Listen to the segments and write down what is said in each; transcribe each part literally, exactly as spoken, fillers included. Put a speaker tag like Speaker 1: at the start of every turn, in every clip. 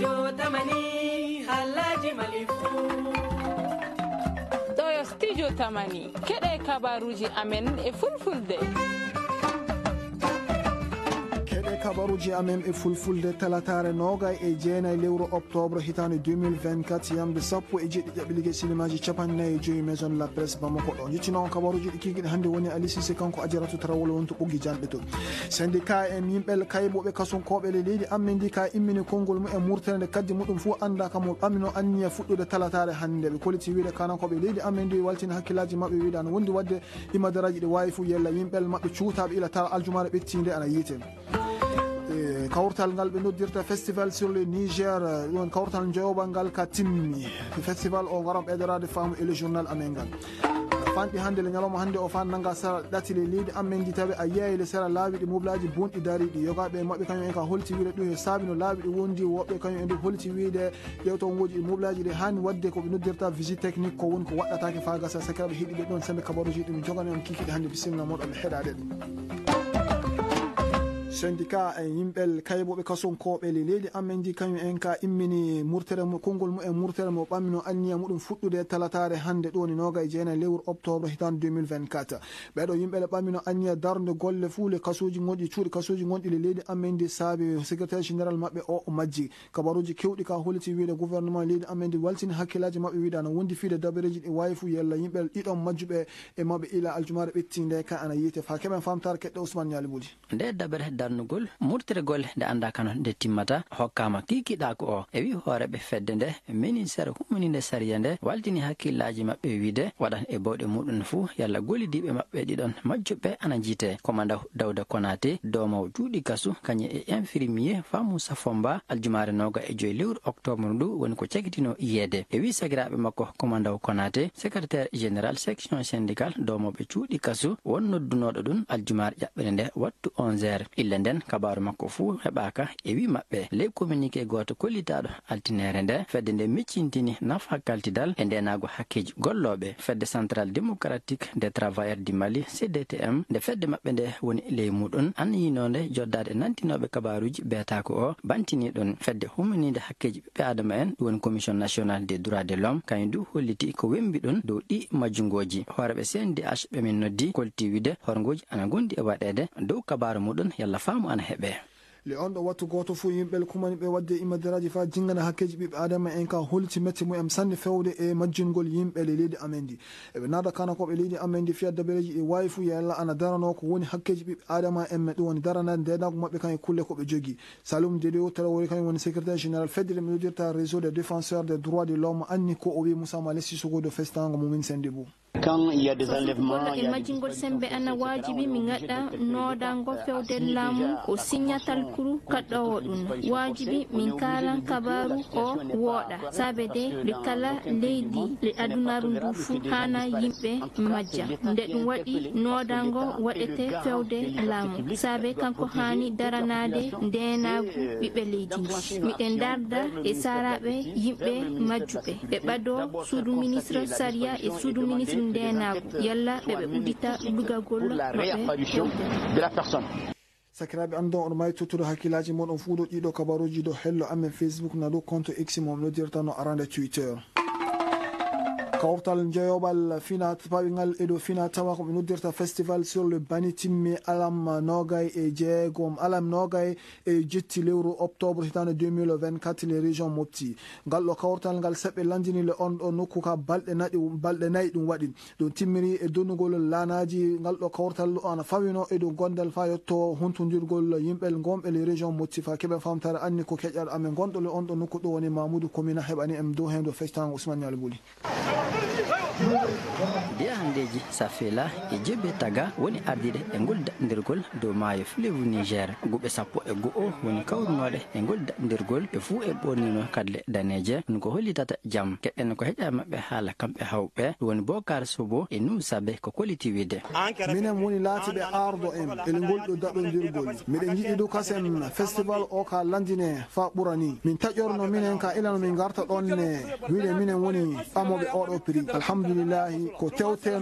Speaker 1: studio tamani halaji malifu
Speaker 2: ɗo studio tamani keɗe kabaruji amen e fulfulde
Speaker 3: kabaruji amen e fulfulde talatare noga e jeenay lewru octobre hitande deux mille vingt-quatre yamde sappo e jeeɗiɗi ƴaɓɓilige sinimaji capannayyi e joyi maison la presse bamako ɗo jetti noon kabaruji ɗi kikiɗe hannde woni Ali Cissé kanko ajaratu tarawol wonto ɓoggi janɓe to syndicat en yimɓel kayɓoɓe kasunkoɓe leydi amen ndi ka immini konngol mum e murtere kaddi muɗum fof anda kamo ɓamino anniya fuɗɗude talatare hannde ɓe koliti wiide kanankoɓe leydi amen ndi waltina hakkillaji mabɓe wiida no wondi wadde imadaraji ɗi wawi fo yella yimɓel mabɓe cuutaɓe ila tara aljumare ɓettinde ana yiite kawrtal ngal ɓe noddirta festival sur le Niger ɗon kawrtal jeyobal ngal ka timmi festival o garam ɓeydarade faamu e le journal amen ngal fanɗi hannde le ñalawma hannde o fan nanga sara ɗatile leydi amen di tawi a yeeyi le sera laabi ɗi moblaji bonɗi dariɗi yogaɓe mabɓe kañum en ka holti wiide ɗum e saabino laabi ɗi wondi woɓɓe kañum en ɗi holti wiide ƴewtongoji ɗi moblaji ɗi hani wadde koɓe noddirta visite technique ko woni ko waɗɗatake fa gasa sakiraɓe heeɗiɓe ɗon sembe kabaruji ɗum jogani on kikiɗe hannde bisimilla moɗon heɗade ɗum syndicat en yimɓel kayɓoɓe kasonkoɓe le leydi amen di kañum en ka immini murtere mo konngol mum e murtere mo ɓammino anniya muɗum fuɗɗude talatare hannde ɗoni noga e jeenayi lewru octobre hitande deux mille vingt-quatre ɓeɗo yimɓele ɓammino anniya darde golle fuule kasuji gonɗi cuuɗi kasuji gonɗi le leydi amen di saabi secrétaire général mabɓe o majji kabaruji kewɗi ka holiti wiide gouvernement leydi amen di waltini hakkillaji mabɓe wiida no wondi fiide dabareji ɗi wawi fo yella yimɓel ɗiɗon majjuɓe e mabɓe ila aljumare ɓettinde ka ana yiite fa keɓen famtare keɗɗe Ousmane Niali Bouly
Speaker 4: nde dabere darnugol murtiregol nde anda kano nde timmata hokkama kikiɗako o e wi hooreɓe fedde nde ministére humaninde sariya nde waltini hakkillaji mabɓe wiide waɗan e bawɗe muɗum fuu yalla gollidiɓe mabɓe ɗiɗon majjuɓe ana jiite commanda Dawda Konaté domaw juuɗi kasu kañe e infirmier Famoussa Fomba aljumare noga e joyi lewru octobre ndu woni ko cakitino yeede e wi sagiraɓe makko commanda Konaté secrétaire général section syndical domawɓe cuuɗi kasu won noddunoɗo ɗum aljumare ƴaɓɓere nde wattu onze heures ille nden kabaru makko fuu heɓaka e wi mabɓe ley communiqué goto kollitaɗo altinere nde fedde nde miccintini nafa kaltidal e ndenago hakkeji golloɓe fedde central démocratique des travailleurs du Mali C D T M nde fedde mabɓe nde woni ley muɗum anniyinode joddade nantinoɓe kabaruji beetako o bantini ɗon fedde humanide hakkeji ɓiɓɓe adama en ɗum woni commission nationale des droits de l'homme kañum du holliti ko wembi ɗon dow ɗi majjungoji hooreɓe C N D H ɓemin noddi kolti wiide horgoji ana gondi e waɗede dow kabaru muɗum yalla faamu ana heeɓe
Speaker 3: le on ɗo wattu goto fo yimɓel kumani ɓe wadde imadaraji fa jingana hakkeji ɓiɓɓe adama en ka holti metti mumen sanne fewde e majjingol yimɓe le leydi amen ndi eɓe nada kana koɓe leydi amen ndi fiya dabareji ɗi wawi fo yalla ana darano ko woni hakkeji ɓiɓɓe adama en me ɗum woni daranade ndenago mabɓe kañum kulle koɓe jogui Saloum Dédéo Traoré kañum woni secrétaire général feddere mi nodirta réseau des défenseurs des droits de l'homme anni ko o wi Moussa Malé Sissoko do festango mumin Sendibou
Speaker 5: quand il y a des enlèvements
Speaker 6: e majjingol sembe ana wajibi mi gaɗɗa nodango fewde laamu o signatal kuru kaɗɗowo ɗum wajibi min kalan kabaru o wooɗa saabe de nde kala leydi le adunaru ndu fuu hana yimɓe majja nde ɗum waɗi nodango waɗete fewde laamu saabe kanko hani daranade ndenagu ɓiɓɓe leydi ndi miɗen darda e saraɓe yimɓe majjuɓe ɓe ɓaɗo suudu ministre saria e suudu ministre ndenagu yalla ɓeɓe uddita lugagol maɓɓe
Speaker 3: sakiraɓe andon oɗo mayi tottude hakkillaji moɗon fuu ɗo ɗiɗo kabaruji dow hello amen Facebook na dow compte X mom noddirta no arande Twitter kawrtal jeyoɓal fina paɓingal e dow fina tawa koɓe noddirta festival sur le bani timmi alam nogay e jeegom alam nogay e jetti lewru octobre hitande deux mille vingt-quatre les régions mofti ngal ɗo kawrtal ngal seɓɓe landini le on ɗo nokku ka balɗe naɗi balɗe nayyi ɗum waɗi ɗum timmiri e donnugol lanaji ngal ɗo kawrtal ɗo ana fawino e dow gondal fa yetto huntodirgol yimɓel gonɓe les régions mofti fa keɓe famtare anni ko keƴƴal amen gonɗo le on ɗo nokku ɗo woni Mamoudou Komina heɓani em dow hen do festango Ousmane Niali Bouly
Speaker 4: dia handeji safela e jebbe taga woni ardiɗe e ngol daɗɗindirgol dow maayo fleuve Niger guɓe sappo e go'o woni kawrunoɗe e ngol daɗɗindirgol ɓe fuu e ɓornino kadle daneje ɗum ko hollitata jaam keɗɗen ko heƴa mabɓe haala kamɓe hawɓe ɗum woni Bokar Sobo e Nousabe ko koliti wiide
Speaker 3: minen woni laatiɓe ardo en ele ngol ɗo daɗɗodirgol miɗen jiɗi ɗo kasen festival o ka landine fa ɓurani min taƴorno minen ka ilano min garta ɗon ne wiide minen woni ɓamoɓe oɗo prix alhamdulillahi ko tewteno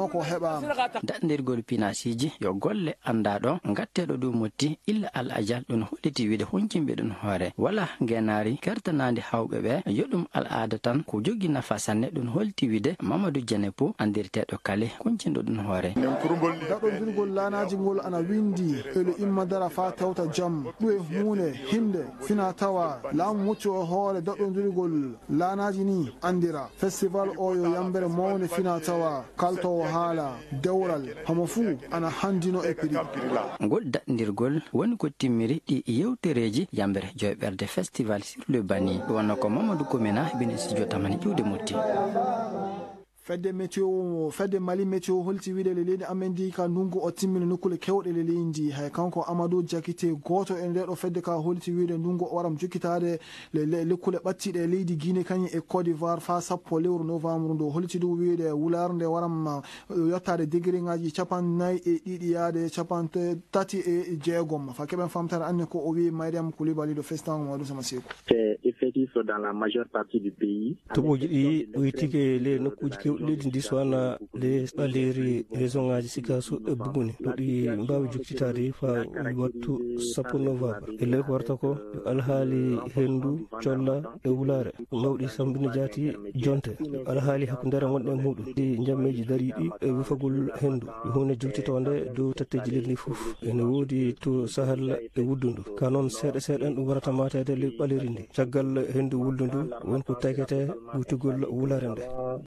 Speaker 3: no ko heɓama.
Speaker 4: daɗdirgol pinasiji yo golle andaɗo gatteɗo ɗum motti illa al ajal ɗum holliti wiide huncimɓe ɗum hoore wala ngenari kertanade hawɓe ɓe yoɗum al aada tan ko jogui nafa sanne ɗum holti wiide Mamadou Dianepo andirteɗo kale kuncinɗo ɗum hoore.
Speaker 3: daɗodirgol lanaji ngol ana windi ele imma dara fa tawta jam ɗuwe hunde himde fina tawa laamu muccu o hoore daɗodirgol lanaji ni andira festival o yo yambere mawde fina tawa kaltowo haala dewral hamo fuu ana handino e prix
Speaker 4: ngol daɗdirgol woni ko timmiri ɗi yewtereji yambere joyɓerde festival sur le bani wonno ko Mamadou Komena bine studio tamani ƴiwde motti.
Speaker 3: fedde météo fedde Mali météo holti wiide le leydi amen ndi ka ndungu o timmini nokkule kewɗe le leydi hay kanko Amadou Diakité goto e ndeɗo fedde ka holti wiide ndungu o waram jokkitade le lekkule ɓattiɗe e leydi Guinée kañum e Côte d'Ivoire fa sappo lewru novembre ndo holti ɗum wiide wular nde waram yettade degré ngaji capannayyi e ɗiɗi yaade capan tati e jeegom fa keɓen famtare anne ko o wi Mariam Koulibaly do festango Mamadou Sama Sekou.
Speaker 7: C'est effectif dans la majeure partie du pays.
Speaker 8: toɓoji ɗi ɗo tike le nokkuji leydi ndi so wana le ɓaleri raison ngaji Sikasso e Buguni ɗo ɗi mbawi jokkitade fa wattu sappo novembre e ley ko warta ko alhaali hendu colla e wulare mawɗi sambini jaati jonte alhaali hakkundere gonɗe muɗum ɗi jammeji dariɗi e wifagol hendu hunde jokkititode dow tatteji leydi ndi foof ene woodi to sahal e wuddundu ka noon seeɗa seeɗan ɗum warata matede le ɓaleri ndi caggal hendu wuldundu wonko taykete wutugol wulare nde.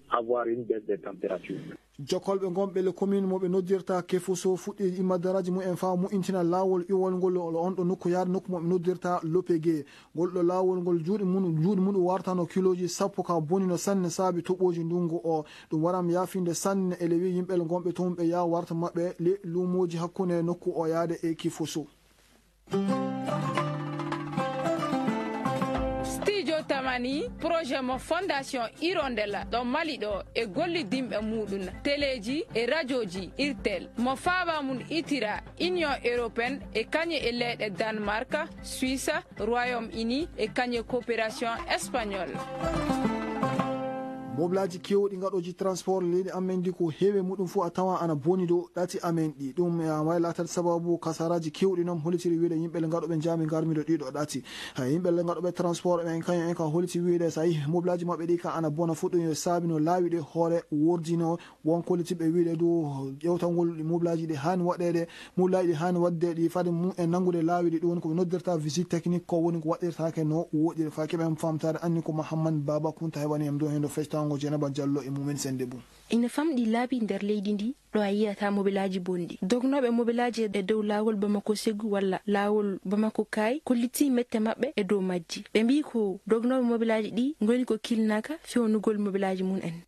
Speaker 3: jokolɓe gonɓe le commune moɓe noddirta Kefuso fuɗɗi immadaraji mumen fa mu'intina lawol iwol ngol on ɗo nokku yaade nokku moɓe noddirta Lopégué ngol ɗo lawol ngol juuɗe mum juuɗe mum wartano kiloji sappo ka bonino sanne saabi toɓoji ndungu o ɗum waram yafinde sanne ele wi yimɓe gonɓe toon ɓe ya warta mabɓe le lumoji hakkude nokku o yaade e Kefuso.
Speaker 2: tamani projet mo fondation Hirondella ɗo Mali ɗo e gollidimɓe muɗum téléji e radioji irtel mo faaba mum itira Union européenne e kañe e leyɗe Danemark, Suisse, Royaume-Uni e kañe coopération espagnole.
Speaker 3: moblaji kewɗi gaɗoji transport leydi amen ndi ko heewe muɗum fo a tawa ana boni dow ɗati amen ɗi ɗum way latata sababu kasaraji kewɗi noon holitiri wiide yimɓe le gaɗoɓe jami garmiɗo ɗiɗo ɗati hay yimɓe le gaɗoɓe transport ɓen kañum en ka holiti wiide so yi moblaji mabɓe ɗi ka ana bona fuɗɗum yo saabi no laawi ɗe hoore wordino won kolitiɓe wiide dow ƴewtangol moblaji ɗi hani waɗede moblaji ɗi hani wadde ɗi fade mum e nangude laawi ɗi ɗum woni ko noddirta visite technique ko woni ko waɗirtake no woɗiri fa keɓen famtare anni ko Mahamman Baba Kunta heɓani hem ɗo hen ɗo festan Jenaba Diallo e mumen sende bum
Speaker 9: ina famɗi laabi nder leydi ndi ɗo a yiyata mobilaji bonɗi dognoɓe mobilaji e dow lawol Bamako Ségou walla lawol Bamako Kayi kolliti mette mabɓe e dow majji ɓe mbi ko dognoɓe mobilaji ɗi goni ko kilnaka fewnugol mobilaji mum en.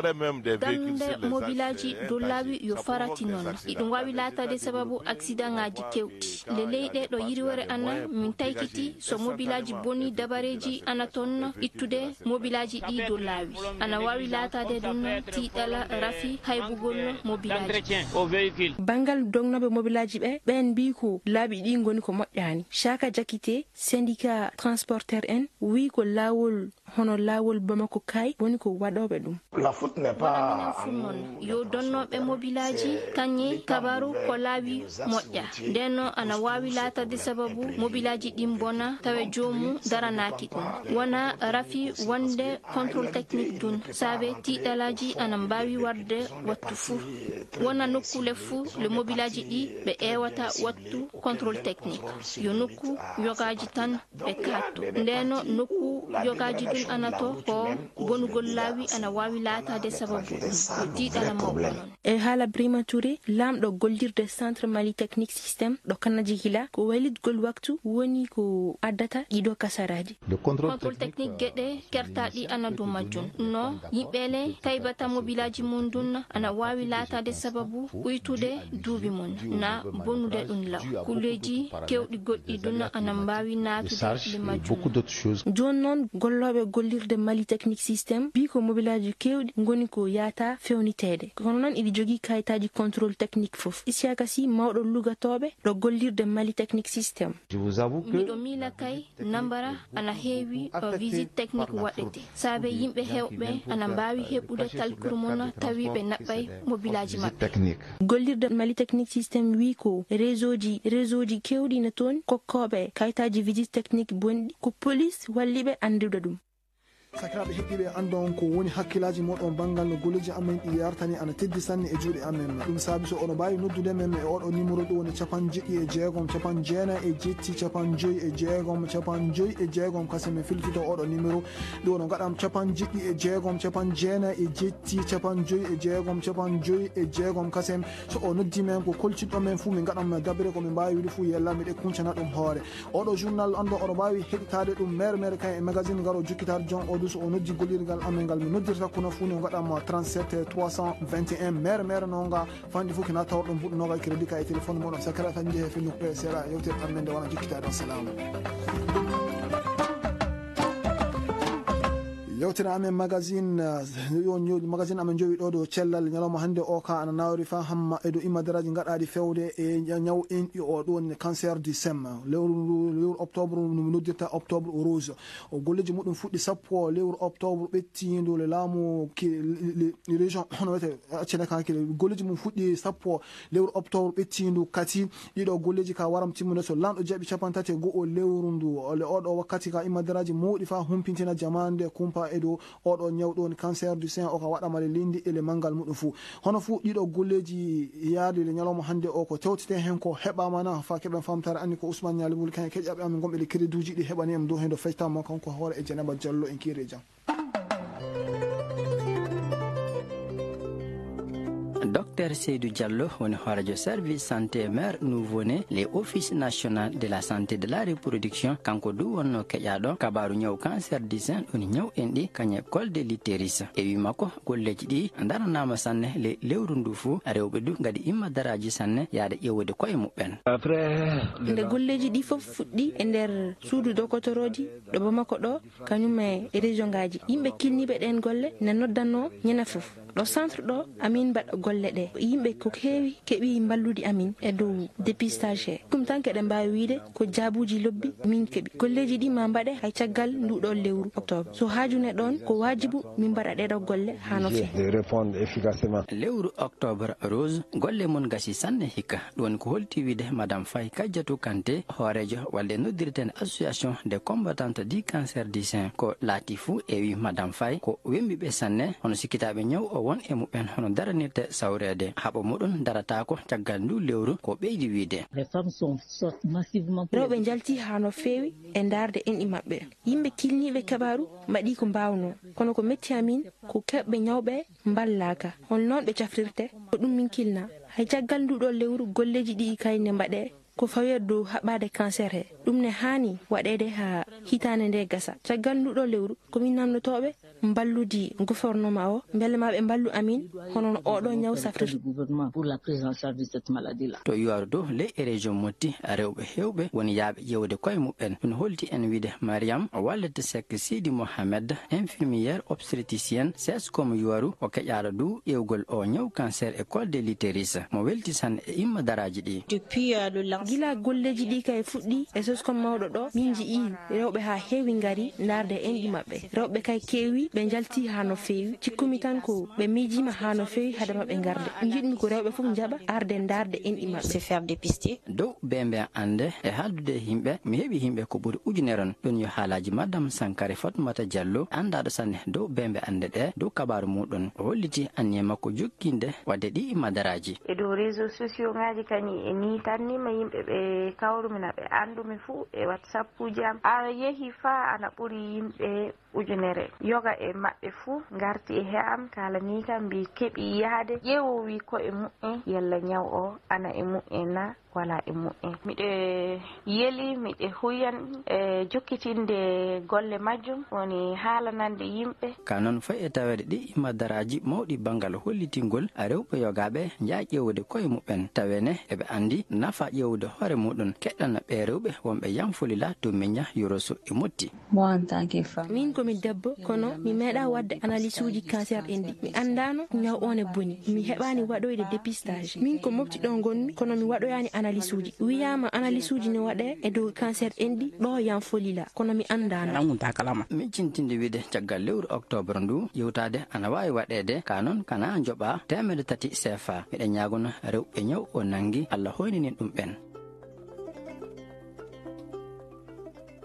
Speaker 6: damde mobilaji dow laawi yo farati noon iɗum wawi latade sababu accident ngaji kewɗi le leyɗe ɗo yiriwore ana min taykiti so mobilaji boni dabareji ana toon ittude mobilaji ɗi dow laawi ana wawi latade ɗum tiiɗala rafi haybugol mobilaji
Speaker 9: bangal dognoɓe mobilaji ɓe ɓen mbi ko laabi ɗi goni ko moƴƴani Chaka Diakité syndicat transporteur en wi ko lawol hono lawol Bamako Kayi woni ko waɗoɓe ɗum.
Speaker 6: wala fu noon yo donnoɓe mobilaji kañe kabaru ko laawi moƴƴa nden ana wawi latade sababu mobilaji ɗin bona tawe jomum daranaki ɗum wona rafi wonde contrôle technique ɗum saabe tiɗalaji ana mbawi warde wattu fuu wona nokkule fuu le mobilaji ɗi ɓe ewata wattu contrôle technique yo nokku yogaji tan ɓe katto ndeno nokku yogaji ɗum ana to ko bonugol laawi ana wawi latade sababu tiɗala mawɗo noon
Speaker 9: e haala Brima Touré lamɗo gollirde centre Mali technique système ɗo Kanaji Hila ko walidgol waktu woni ko addata ɗiɗo kasaraji
Speaker 6: contrôle technique gueɗe kertaɗi ana dow majjum no yimɓele taybata mobilaji mum ɗum ana wawi latade sababu ɓuytude duuɓi mum na bonude ɗum law kuleji kewɗi goɗɗi ɗum ana mbawi natude le majjum
Speaker 9: joni noon golloɓe ɗo gollirde Mali Technique System bi ko mobilaji kewɗi ngoni ko yata fewnitede kono noon iɗi jogui kayitaji contrôle technique fof. Isiaka Sy mawɗo lugatoɓe ɗo gollirde Mali Technique System.
Speaker 6: miɗo miila kay nambara ana heewi ɗo visite technique waɗete saabe yimɓe hewɓe ana mbawi heɓɓude talkuru mon tawi ɓe naɓɓay mobilaji maɓɓe.
Speaker 9: Gollirde Mali Technique System wi ko réseau ji réseau ji kewɗi ne toon kokkoɓe kayitaji visite technique bonɗi ko police walliɓe andude ɗum.
Speaker 3: sakiraɓe heɓɓiɓe andon ko woni hakkillaji moɗon banggal no golleji amen ɗi yartani ana teddi sanne e juuɗe amen ɗum saabi so ono mbawi noddude men e oɗo numéro ɗo woni capan jeɗɗi e jeegom capan jeenayi e jetti capan joyyi e jeegom capan joyyi e jeegom kasi min filtito oɗo numéro ɗo no gaɗam capan jeɗɗi e jeegom capan jeenayi e jetti capan joyyi e jeegom capan joyyi e jeegom kasem so o noddi men ko koltiɗɗo men fuu min gaɗam dabire komin mbawi wiide fuu yella miɗe kuncana ɗum hoore oɗo journal ando oɗo mbawi heɗitade ɗum mere mere kay e magazine garo jukkitade jon oɗo so o noddi gollirgal amen ngal mi noddirta kono fuu no gaɗam trente-sept trois cent vingt et un mere mere noga fanɗi fof kina tawa ɗum fuɗɗo noga crédit ka e téléphone moɗon sakara tan jeehe fi nokkuɓe seeɗa yewtere amen nde wona jukkitade assalamu yewtere amen magazine magazine amen jowi ɗo ɗo cellal ñalawma hannde o ka ana nawri fa hamma eɗo immadaraji gaɗaɗi fewde e ñaw inɗi o ɗon cancer du sem lewru lewru octobre no noddirta octobre rose o golleji muɗum fuɗɗi sappo lewru octobre ɓettidu le laamu région hono wiyete accene ka hakkille golleji mum fuɗɗi sappo lewru octobre ɓettidu kati ɗiɗo golleji ka waram timmude so lanɗo jaaɓi capantati e go'o lewru ndu le oɗo wakkati ka immadaraji mawɗi fa humpintina jamande kumpa eɗo oɗo ñawɗo cancer du sein o ka waɗamale lindi ele mangal muɗum fuu hono fuu ɗiɗo golleji yaadi le ñalawma hannde o ko tewtete hen ko heɓama na fa keɓen famtare anni ko Ousmane Ñalimul kan keƴaɓe amin gomɓe le crédit uji ɗi heɓani em dow hen do fectama kanko hoore e Dieynaba Diallo en kiire jam.
Speaker 4: Docteur Seydou Diallo woni horajo service santé mère nouveau-né les office national de la santé de la reproduction kanko du wonno keƴaɗo kabaru ñaw cancer du sein woni ñaw en ɗi kañe col de l'utérus e wi makko golleji ɗi daranama sanne le lewru ndu fuu rewɓe du gadi imma daraji sanne yaade ƴewude koye muɓɓen
Speaker 9: nde golleji ɗi fof fuɗɗi e nder suudu docotoroji ɗo Bamako ɗo kañum e région ngaji yimɓe kilniɓe ɗen golle ne noddanno ñana fof ɗo centre ɗo amin mbaɗa golle ɗe yimɓe ko heewi keeɓi mballude amin e dow dépistage he ɗum tan keɗen mbawi wiide ko jaabuji lobbi min keeɓi golleji ɗi ma mbaɗe hay caggal nduɗo lewru octobre so haajune ɗon ko wajibu min mbaɗa ɗeɗo golle ha no feewi
Speaker 4: lewru octobre rose golle mon gasi sanne hikka ɗum ko holti wiide madame Faye Kadiatou Kanté hoorejo walde noddirten association des combattantes du cancer du sein ko laati fuu e wi madame Faye ko wembiɓe sanne hono sikkitaɓe ñaw o won e muɓɓen hono daranirte sawrede haɓa muɗum daratako caggal ndu lewru ko ɓeydi wiide
Speaker 9: rewɓe jalti ha no feewi e darde enɗi maɓɓe yimɓe kilniɓe kabaru mbaɗi ko mbawno kono ko metti amin ko keɓɓe ñawɓe mballaka hon noon ɓe cafrirte ko ɗum min kilna hay caggal nduɗo lewru golleji ɗi kayne mbaɗe ko fawir dow haɓade cancer he ɗum ne hani waɗede ha hitande nde gasa caggal nduɗo lewru komin namdotoɓe mballudi gouvernement o beele maɓe mballu amin hono oɗo ñaw safrirta
Speaker 4: to yowaru dow ley e région motti rewɓe hewɓe woni yaaɓe ƴewde koye muɓɓen ɗum holti en wiide Mariam wallete Seck Sidi Mohamed infirmière obstétricienne ses comme yowaru o keƴaɗo dow ƴewgol o ñaw cancer e col de l'utérus mo welti sanne e imma daraji ɗi
Speaker 9: gila golleji ɗi kay fuɗɗi e sos comme mawɗo ɗo min jii rewɓe ha heewi ngari darde enɗi maɓɓe rewɓe kay keewi ɓe jalti ha no feewi cikkumi tan ko ɓe miijima ha no feewi haade maɓɓe garde jiɗmi ko rewɓe foof jaɓa arde darde enɗi maɓɓe se faire dépister
Speaker 4: dow bembe ande e haaldude himɓe mi heeɓi himɓe ko ɓuri ujuneron ɗum yo haalaji madame Sankare Fatmata Diallo andaɗo sanne dow bembe ande ɗe dow kabaru muɗum o holliti anniye makko jokkinde wadde ɗi madaraji
Speaker 10: e dow réseau sociaux ngaji kani e ni tannima yimɓe ɓe kawrumina ɓe andumi fuu e whatsapp uji am a yeehi fa ana ɓuuri yimɓe ujunere yoga e maɓɓe fuu garti e he am kala ni kam mbi keeɓi yaade ƴeewowi ko e mu'en yalla ñaw o ana e mu'en na wala e mu'en miɗe yeli miɗe huyan e jokkitinde golle majjum woni haalanande yimɓe
Speaker 4: ka noon fayi e tawede ɗi imadaraji mawɗi banggal hollitingol rewɓe yogaɓe jaa ƴewde koye muɓen tawene eɓe andi nafa ƴewde hoore muɗum keɗɗana ɓe rewɓe wonɓe yanfolila to miña yoroso e motti
Speaker 9: min komi debbo kono mi meeɗa wadde analyse uji cancer enɗi mi andano ñaw on e boni mi heɓani waɗoyde dépistage min ko moftiɗo gonmi kono mi waɗoyani analyse uji wiyama analyse uji ne waɗe e dow cancer enɗi ɗo yanfolila kono mi andano
Speaker 4: min cintinde wiide caggal lewru octobre ndu yewtade ana wawi waɗede ka noon kana joɓa temedde tati C F A miɗen ñagono rewɓe ñaw o nangui Allah hoyninin ɗum ɓen